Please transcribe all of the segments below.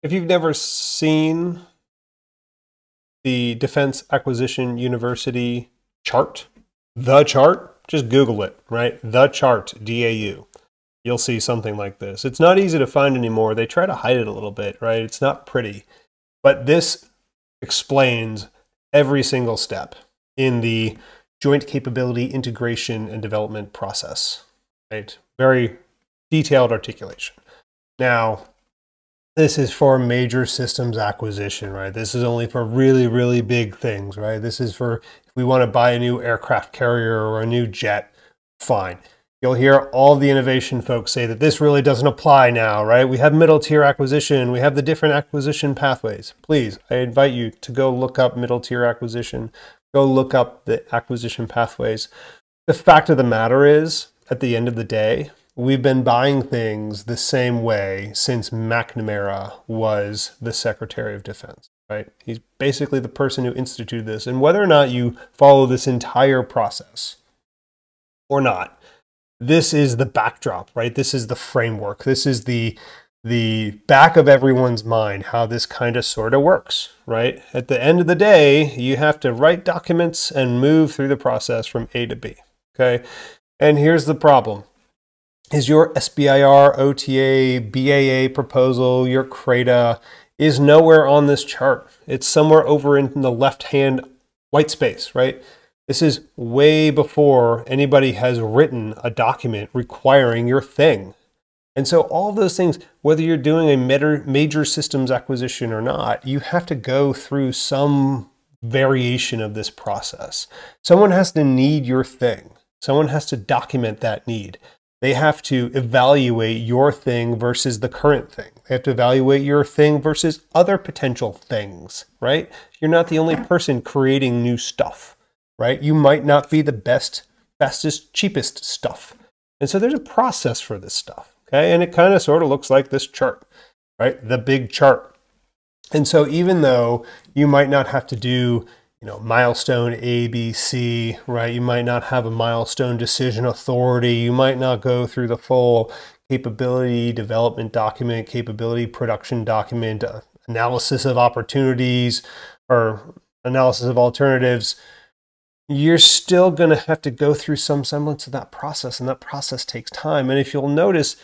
If you've never seen the Defense Acquisition University chart, the chart, just Google it, right? The chart, DAU. You'll see something like this. It's not easy to find anymore. They try to hide it a little bit, right? It's not pretty. But this explains every single step in the joint capability integration and development process, right? Very detailed articulation. Now, this is for major systems acquisition, right? This is only for really, really big things, right? This is for if we want to buy a new aircraft carrier or a new jet, fine. You'll hear all the innovation folks say that this really doesn't apply now, right? We have middle tier acquisition. We have the different acquisition pathways. Please, I invite you to go look up middle tier acquisition. Go look up the acquisition pathways. The fact of the matter is, at the end of the day, we've been buying things the same way since McNamara was the Secretary of Defense, right? He's basically the person who instituted this. And whether or not you follow this entire process or not, this is the backdrop, right? This is the framework. This is the back of everyone's mind, how this kind of sort of works, right? At the end of the day, you have to write documents and move through the process from A to B, okay? And here's the problem. Is your SBIR, OTA, BAA proposal, your CRADA is nowhere on this chart. It's somewhere over in the left-hand white space, right? This is way before anybody has written a document requiring your thing. And so all of those things, whether you're doing a major systems acquisition or not, you have to go through some variation of this process. Someone has to need your thing. Someone has to document that need. They have to evaluate your thing versus the current thing. They have to evaluate your thing versus other potential things, right? You're not the only person creating new stuff, right? You might not be the best, fastest, cheapest stuff. And so there's a process for this stuff, okay? And it kind of sort of looks like this chart, right? The big chart. And so even though you might not have to do milestone A, B, C, right? You might not have a milestone decision authority. You might not go through the full capability development document, capability production document, analysis of opportunities or analysis of alternatives. You're still going to have to go through some semblance of that process, and that process takes time. And if you'll notice,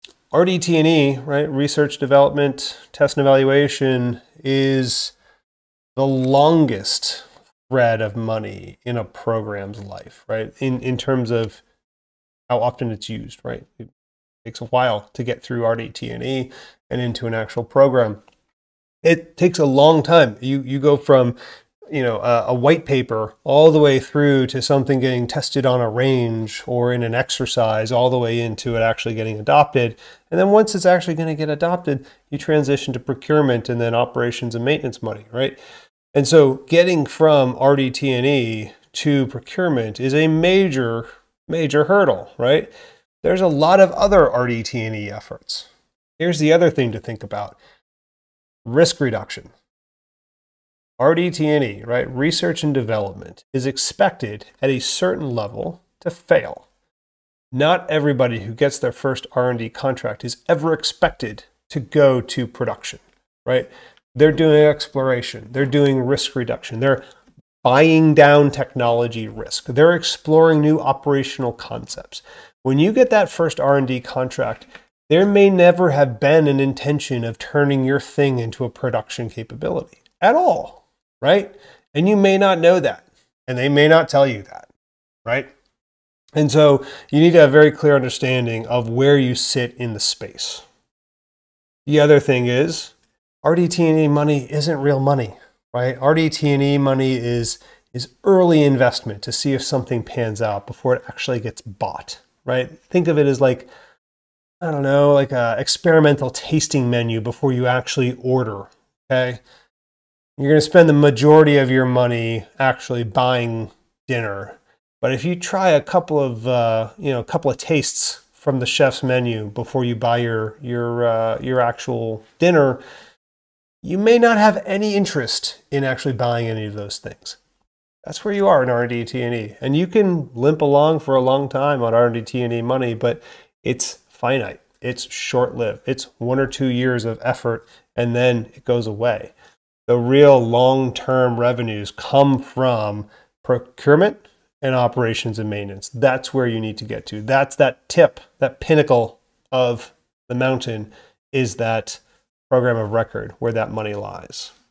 RDT&E, right? Research, development, test, and evaluation is the longest thread of money in a program's life, right? In terms of how often it's used, right? It takes a while to get through RDT&E and into an actual program. It takes a long time. You go from a white paper all the way through to something getting tested on a range or in an exercise, all the way into it actually getting adopted. And then once it's actually going to get adopted, you transition to procurement and then operations and maintenance money, right? And so getting from RDT&E to procurement is a major, major hurdle, right? There's a lot of other RDT&E efforts. Here's the other thing to think about. Risk reduction. RDT&E, right? Research and development is expected at a certain level to fail. Not everybody who gets their first R&D contract is ever expected to go to production, right? They're doing exploration. They're doing risk reduction. They're buying down technology risk. They're exploring new operational concepts. When you get that first R&D contract, there may never have been an intention of turning your thing into a production capability at all, right? And you may not know that, and they may not tell you that, right? And so you need to have a very clear understanding of where you sit in the space. The other thing is, RDT&E money isn't real money, right? RDT&E money is early investment to see if something pans out before it actually gets bought, right? Think of it as like a experimental tasting menu before you actually order, okay? You're going to spend the majority of your money actually buying dinner. But if you try a couple of tastes from the chef's menu before you buy your actual dinner, you may not have any interest in actually buying any of those things. That's where you are in RDT&E. And you can limp along for a long time on RDT&E money, but it's finite. it's short-lived. It's 1 or 2 years of effort, and then it goes away. The real long-term revenues come from procurement and operations and maintenance. That's where you need to get to. That's that tip, that pinnacle of the mountain, is that program of record where that money lies.